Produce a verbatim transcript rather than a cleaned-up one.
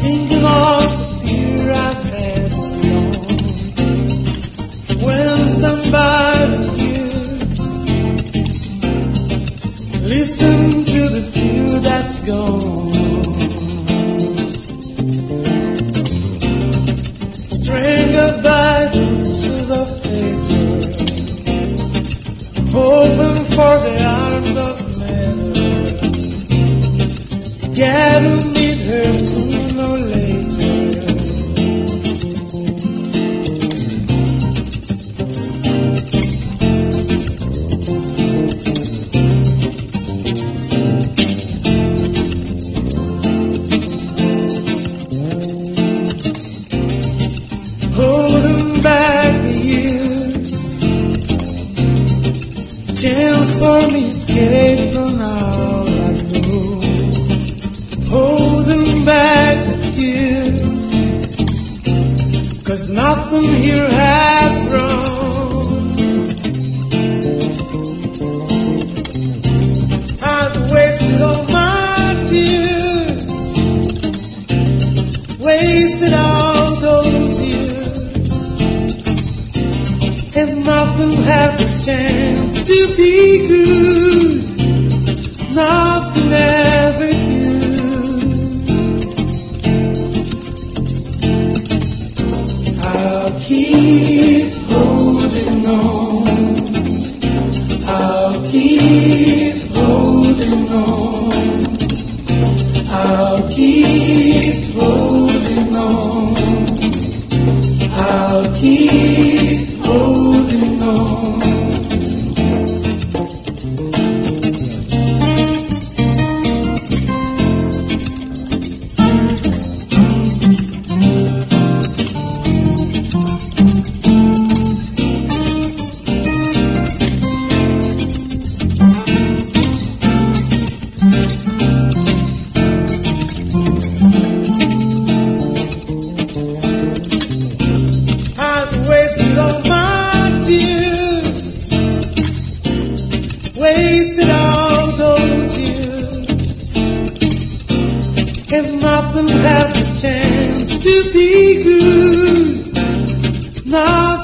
Thinking of the fear I passed along. When somebody hears, listen to the fear that's gone. Strangled by the wishes of paper, hoping for the arms of matter. Gather meet her sooner or later. Holding back the years, chance for me escape from all I know. Holding back the tears, 'cause nothing here has grown. I've wasted all my tears, wasted all those years, and nothing had the chance to be good. Nothing ever could. I'll keep holding on. I'll keep holding on. I'll keep holding on. I'll keep holding on. I've wasted all my tears, wasted all those years, and nothing had the chance to be good. Nothing